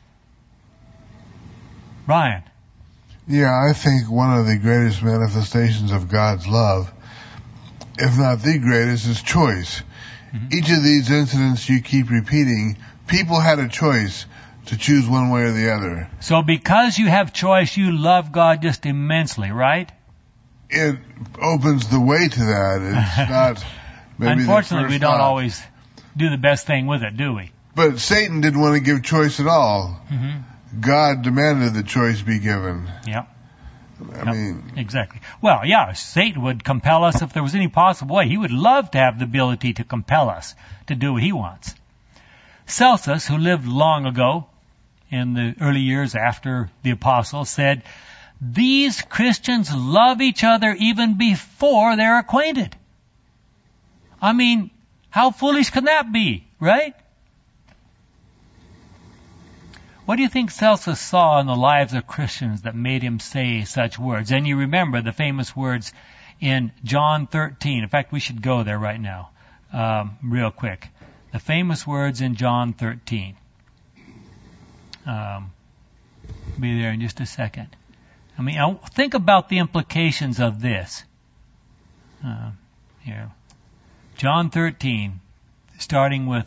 Ryan. Yeah, I think one of the greatest manifestations of God's love, if not the greatest, is choice. Mm-hmm. Each of these incidents you keep repeating, people had a choice to choose one way or the other. So because you have choice, you love God just immensely, right? It opens the way to that. It's not maybe Unfortunately, we don't always do the best thing with it, do we? But Satan didn't want to give choice at all. Mm-hmm. God demanded the choice be given. Yep. Exactly. Well, yeah, Satan would compel us if there was any possible way. He would love to have the ability to compel us to do what he wants. Celsus, who lived long ago, in the early years after the apostles, said, these Christians love each other even before they're acquainted. I mean, how foolish can that be, right? What do you think Celsus saw in the lives of Christians that made him say such words? And you remember the famous words in John 13. In fact, we should go there right now, real quick. The famous words in John 13. Be there in just a second. I mean, think about the implications of this. Here. John 13, starting with,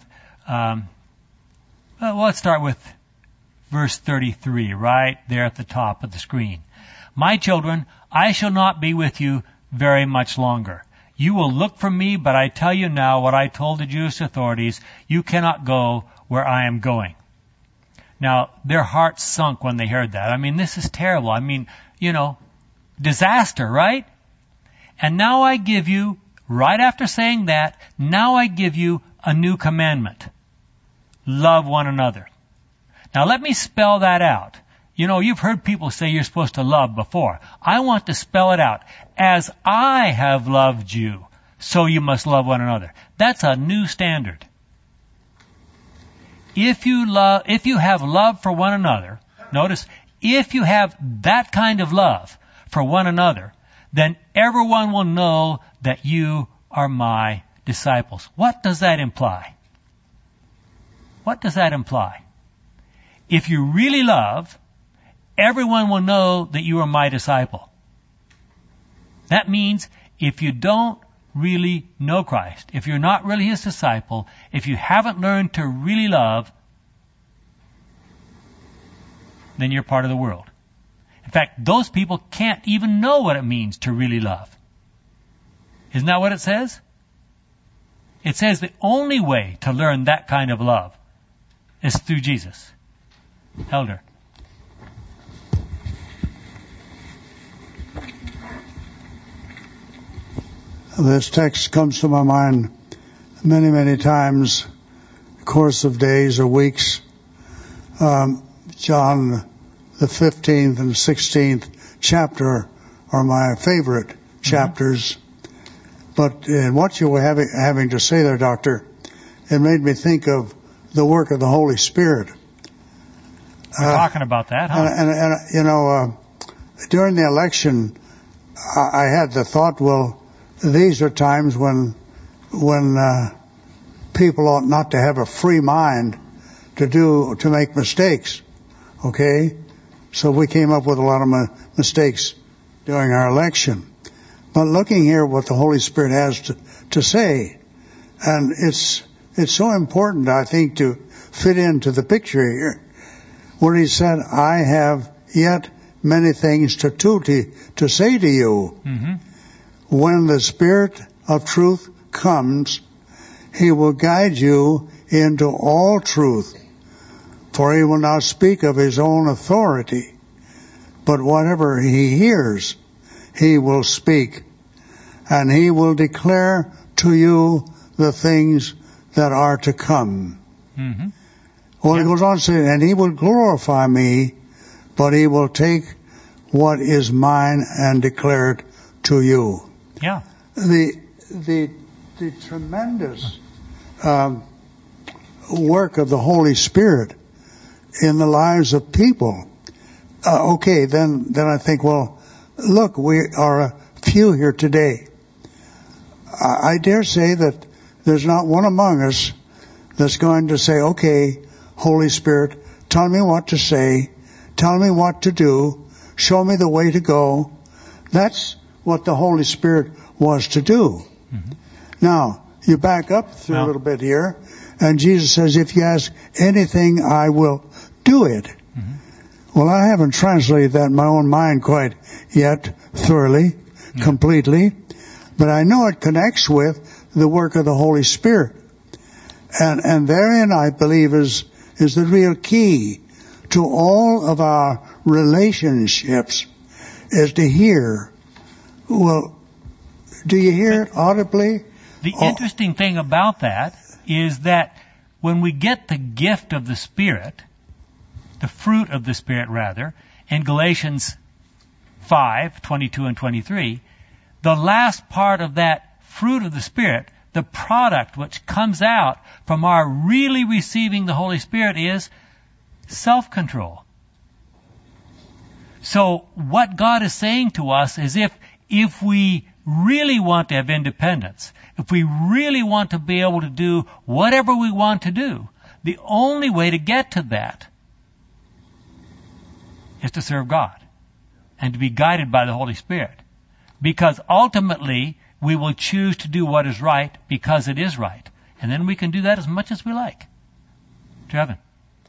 let's start with verse 33, right there at the top of the screen. My children, I shall not be with you very much longer. You will look for me, but I tell you now what I told the Jewish authorities, you cannot go where I am going. Now, their hearts sunk when they heard that. I mean, this is terrible. I mean, disaster, right? And now I give you, right after saying that, now I give you a new commandment. Love one another. Now let me spell that out. You've heard people say you're supposed to love before. I want to spell it out. As I have loved you, so you must love one another. That's a new standard. If you have love for one another, notice, if you have that kind of love for one another, then everyone will know that you are my disciples. What does that imply? What does that imply? If you really love, everyone will know that you are my disciple. That means if you don't really know Christ, if you're not really his disciple, if you haven't learned to really love, then you're part of the world. In fact, those people can't even know what it means to really love. Isn't that what it says? It says the only way to learn that kind of love is through Jesus. Elder. This text comes to my mind many, many times, course of days or weeks. John, the 15th and 16th chapter are my favorite chapters. But in what you were having to say there, Doctor, it made me think of the work of the Holy Spirit. We're talking about that, huh? And during the election, I had the thought, well, these are times when people ought not to have a free mind to make mistakes. Okay? So we came up with a lot of mistakes during our election. But looking here what the Holy Spirit has to say, and it's so important, I think, to fit into the picture here, where he said, I have yet many things to say to you. Mm-hmm. When the Spirit of truth comes, he will guide you into all truth, for he will not speak of his own authority, but whatever he hears, he will speak, and he will declare to you the things that are to come. Mm-hmm. Well, He goes on to say, and he will glorify me, but he will take what is mine and declare it to you. Yeah. The tremendous work of the Holy Spirit in the lives of people. Okay, then I think, well, look, we are a few here today. I dare say that there's not one among us that's going to say, okay, Holy Spirit, tell me what to say, tell me what to do, show me the way to go. That's what the Holy Spirit was to do. Mm-hmm. Now, you back up through a little bit here, and Jesus says, if you ask anything, I will do it. Mm-hmm. Well, I haven't translated that in my own mind quite yet thoroughly, completely, but I know it connects with the work of the Holy Spirit. And therein, I believe, is the real key to all of our relationships, is to hear. Well, do you hear it audibly? The interesting thing about that is that when we get the gift of the Spirit, the fruit of the Spirit rather, in Galatians 5:22 and 23, the last part of that fruit of the Spirit, the product which comes out from our really receiving the Holy Spirit, is self-control. So what God is saying to us is if we really want to have independence, if we really want to be able to do whatever we want to do, the only way to get to that is to serve God and to be guided by the Holy Spirit. Because ultimately, we will choose to do what is right because it is right. And then we can do that as much as we like. Trevin.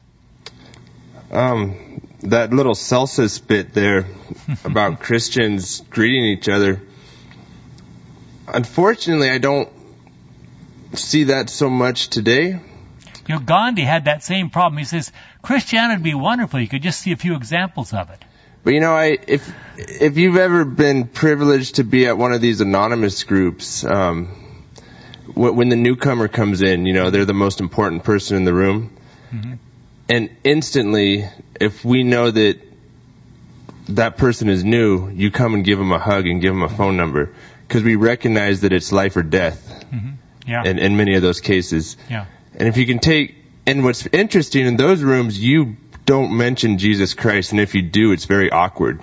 That little Celsus bit there about Christians greeting each other. Unfortunately, I don't see that so much today. You know, Gandhi had that same problem. He says, Christianity would be wonderful. You could just see a few examples of it. But you know, if you've ever been privileged to be at one of these anonymous groups, when the newcomer comes in, you know, they're the most important person in the room. Mm-hmm. And instantly, if we know that that person is new, you come and give them a hug and give them a phone number. Because we recognize that it's life or death. Mm-hmm. Yeah. In many of those cases. Yeah. And if you can and what's interesting, in those rooms, you don't mention Jesus Christ, and if you do, it's very awkward.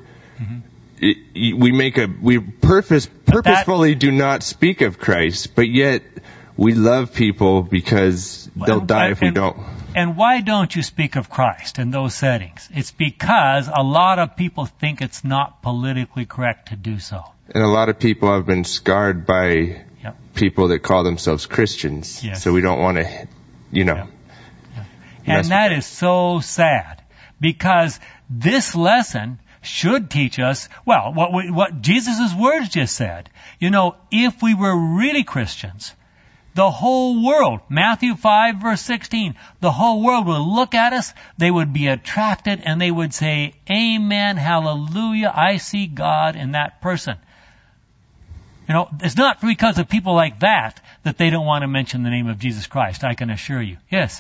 Mm-hmm. We purposefully do not speak of Christ, but yet we love people because they'll die if we don't. And why don't you speak of Christ in those settings? It's because a lot of people think it's not politically correct to do so. And a lot of people have been scarred by people that call themselves Christians. Yes. So we don't want to, you know. Yeah. And that is so sad, because this lesson should teach us, well, what Jesus' words just said. You know, if we were really Christians, the whole world, Matthew 5 verse 16, the whole world would look at us, they would be attracted, and they would say, Amen, hallelujah, I see God in that person. You know, it's not because of people like that they don't want to mention the name of Jesus Christ, I can assure you. Yes?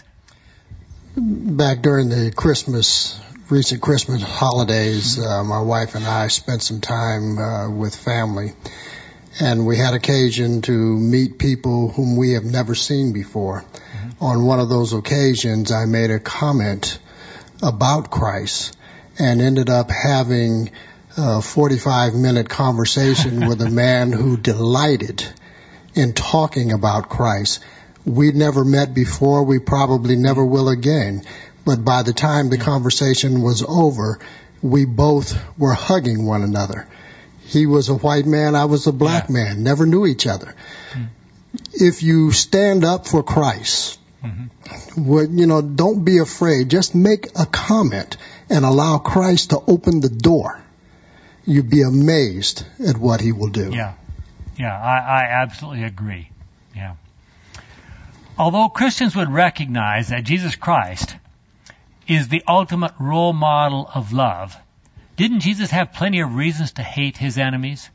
Back during the recent Christmas holidays, my wife and I spent some time with family. And we had occasion to meet people whom we have never seen before. Mm-hmm. On one of those occasions, I made a comment about Christ and ended up having a 45-minute conversation with a man who delighted in talking about Christ. We'd never met before. We probably never will again. But by the time the conversation was over, we both were hugging one another. He was a white man, I was a black man, never knew each other. Mm-hmm. If you stand up for Christ, mm-hmm. Don't be afraid. Just make a comment and allow Christ to open the door. You'd be amazed at what he will do. Yeah, I absolutely agree. Yeah. Although Christians would recognize that Jesus Christ is the ultimate role model of love, didn't Jesus have plenty of reasons to hate his enemies?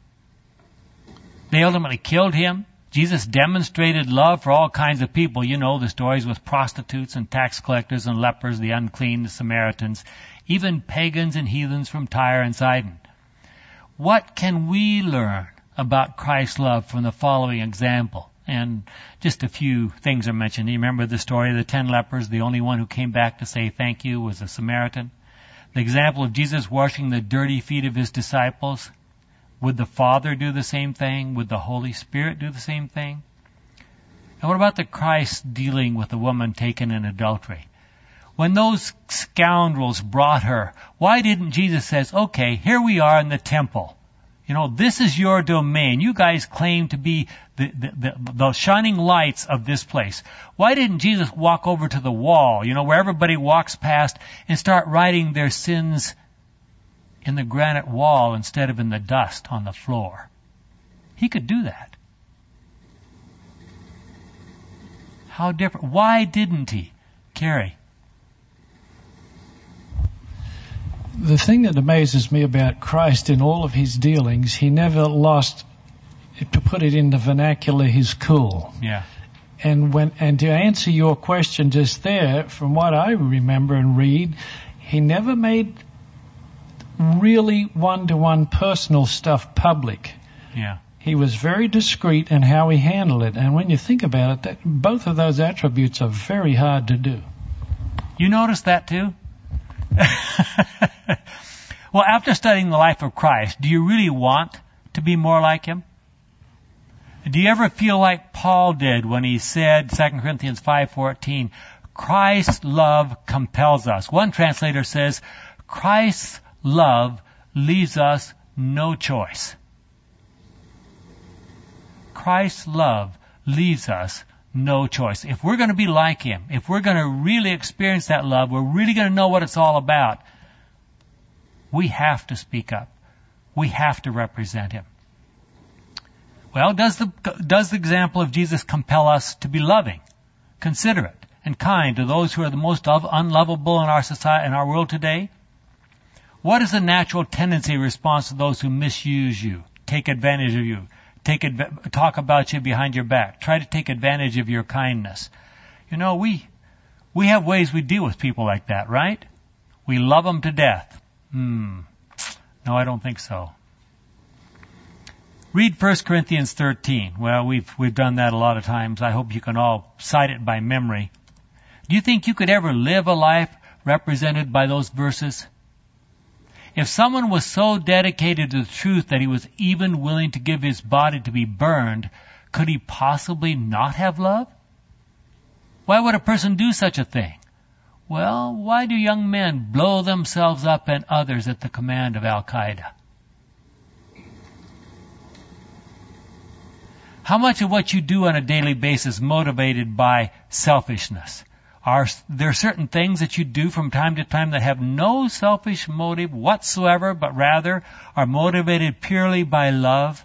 They ultimately killed him. Jesus demonstrated love for all kinds of people. You know the stories with prostitutes and tax collectors and lepers, the unclean, the Samaritans, even pagans and heathens from Tyre and Sidon. What can we learn about Christ's love from the following example? And just a few things are mentioned. You remember the story of the 10 lepers? The only one who came back to say thank you was a Samaritan. The example of Jesus washing the dirty feet of his disciples. Would the Father do the same thing? Would the Holy Spirit do the same thing? And what about the Christ dealing with the woman taken in adultery? When those scoundrels brought her, why didn't Jesus say, okay, here we are in the temple. You know, this is your domain. You guys claim to be the shining lights of this place. Why didn't Jesus walk over to the wall, where everybody walks past, and start writing their sins in the granite wall instead of in the dust on the floor? He could do that. How different. Why didn't he? Carrie. The thing that amazes me about Christ in all of his dealings, he never lost, to put it in the vernacular, his cool. Yeah. And to answer your question just there, from what I remember and read, he never made really one-to-one personal stuff public. Yeah. He was very discreet in how he handled it. And when you think about it, both of those attributes are very hard to do. You notice that too? Well, after studying the life of Christ, do you really want to be more like him? Do you ever feel like Paul did when he said, 2 Corinthians 5:14, Christ's love compels us? One translator says, Christ's love leaves us no choice. Christ's love leaves us no choice. If we're going to be like him, if we're going to really experience that love, we're really going to know what it's all about, we have to speak up. We have to represent him. Well, does the example of Jesus compel us to be loving, considerate, and kind to those who are the most unlovable in our society, in our world today? What is the natural tendency response to those who misuse you, take advantage of you, talk about you behind your back, try to take advantage of your kindness? You know, we have ways we deal with people like that, right? We love them to death. No, I don't think so. Read 1 Corinthians 13. Well, we've done that a lot of times. I hope you can all cite it by memory. Do you think you could ever live a life represented by those verses? If someone was so dedicated to the truth that he was even willing to give his body to be burned, could he possibly not have love? Why would a person do such a thing? Well, why do young men blow themselves up and others at the command of Al-Qaeda? How much of what you do on a daily basis is motivated by selfishness? Are there certain things that you do from time to time that have no selfish motive whatsoever, but rather are motivated purely by love?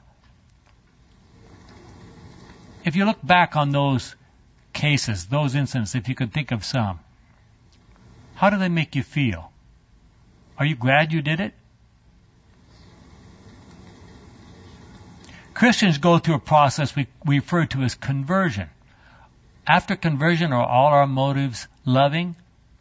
If you look back on those cases, those incidents, if you could think of some, how do they make you feel? Are you glad you did it? Christians go through a process we refer to as conversion. After conversion, are all our motives loving?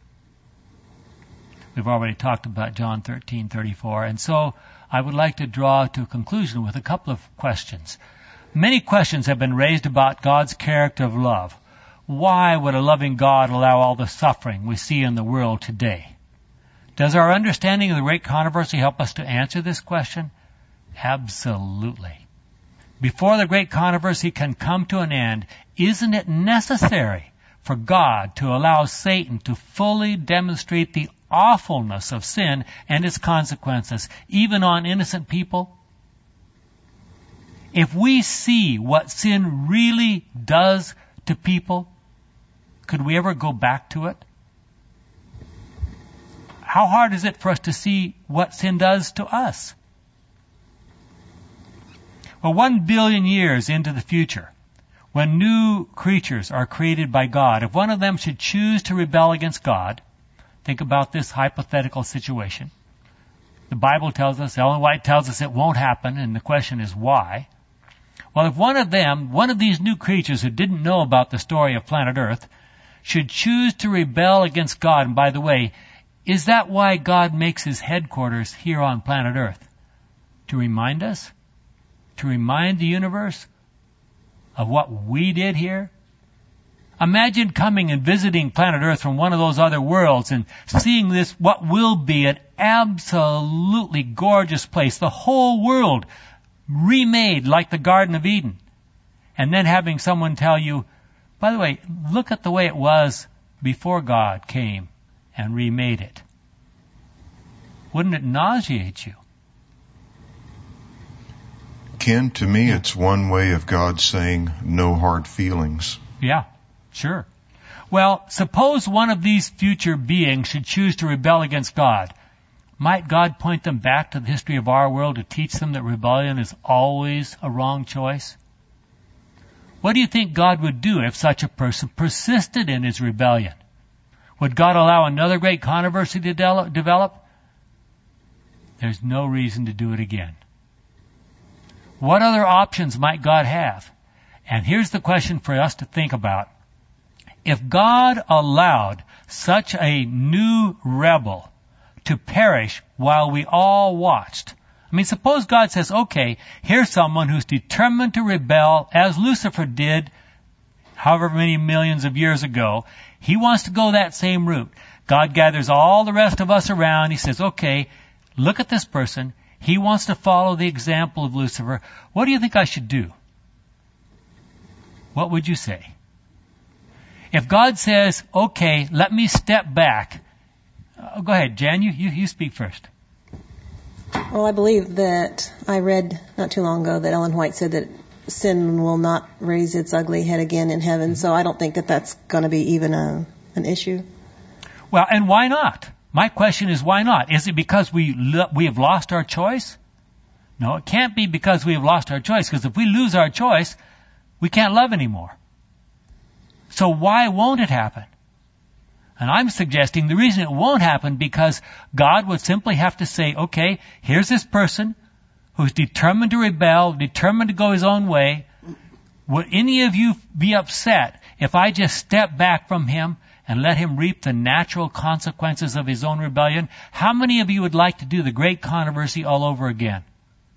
We've already talked about John 13:34, and so I would like to draw to a conclusion with a couple of questions. Many questions have been raised about God's character of love. Why would a loving God allow all the suffering we see in the world today? Does our understanding of the great controversy help us to answer this question? Absolutely. Before the great controversy can come to an end, isn't it necessary for God to allow Satan to fully demonstrate the awfulness of sin and its consequences, even on innocent people? If we see what sin really does to people, could we ever go back to it? How hard is it for us to see what sin does to us? Well, 1 billion years into the future, when new creatures are created by God, if one of them should choose to rebel against God, think about this hypothetical situation. The Bible tells us, Ellen White tells us it won't happen, and the question is why. Well, if one of these new creatures who didn't know about the story of planet Earth, should choose to rebel against God, and by the way, is that why God makes his headquarters here on planet Earth? To remind us? To remind the universe of what we did here? Imagine coming and visiting planet Earth from one of those other worlds and seeing this, what will be an absolutely gorgeous place, the whole world remade like the Garden of Eden. And then having someone tell you, by the way, look at the way it was before God came and remade it. Wouldn't it nauseate you? Ken, to me, it's one way of God saying no hard feelings. Yeah, sure. Well, suppose one of these future beings should choose to rebel against God. Might God point them back to the history of our world to teach them that rebellion is always a wrong choice? What do you think God would do if such a person persisted in his rebellion? Would God allow another great controversy to develop? There's no reason to do it again. What other options might God have? And here's the question for us to think about. If God allowed such a new rebel to perish while we all watched, I mean, suppose God says, okay, here's someone who's determined to rebel as Lucifer did however many millions of years ago. He wants to go that same route. God gathers all the rest of us around. He says, okay, look at this person. He wants to follow the example of Lucifer. What do you think I should do? What would you say? If God says, okay, let me step back. Go ahead, Jan, you speak first. Well, I believe that I read not too long ago that Ellen White said that sin will not raise its ugly head again in heaven, so I don't think that that's going to be even an issue. Well, and why not? My question is, why not? Is it because we have lost our choice? No, it can't be because we have lost our choice, because if we lose our choice, we can't love anymore. So why won't it happen? And I'm suggesting the reason it won't happen because God would simply have to say, okay, here's this person who's determined to rebel, determined to go his own way. Would any of you be upset if I just step back from him and let him reap the natural consequences of his own rebellion? How many of you would like to do the great controversy all over again?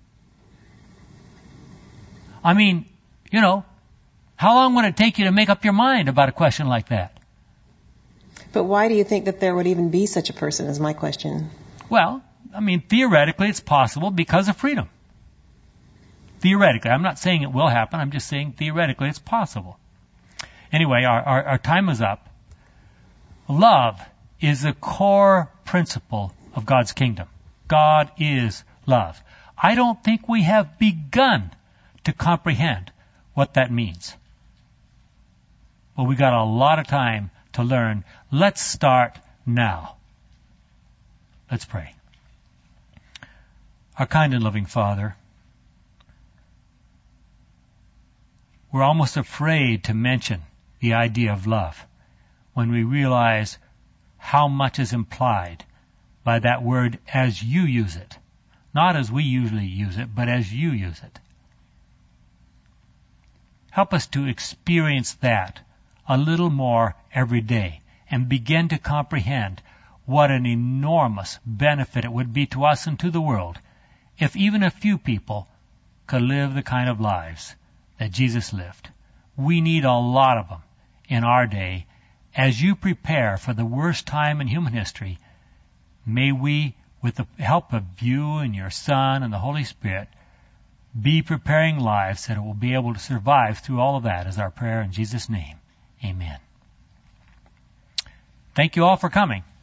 I mean, how long would it take you to make up your mind about a question like that? But why do you think that there would even be such a person is my question. Well, I mean, theoretically it's possible because of freedom. Theoretically. I'm not saying it will happen. I'm just saying theoretically it's possible. Anyway, our time is up. Love is the core principle of God's kingdom. God is love. I don't think we have begun to comprehend what that means. Well, we got a lot of time to learn. Let's start now. Let's pray. Our kind and loving Father, we're almost afraid to mention the idea of love when we realize how much is implied by that word as you use it. Not as we usually use it, but as you use it. Help us to experience that a little more every day and begin to comprehend what an enormous benefit it would be to us and to the world if even a few people could live the kind of lives that Jesus lived. We need a lot of them in our day. As you prepare for the worst time in human history, may we, with the help of you and your Son and the Holy Spirit, be preparing lives that will be able to survive through all of that, is our prayer in Jesus' name. Amen. Thank you all for coming.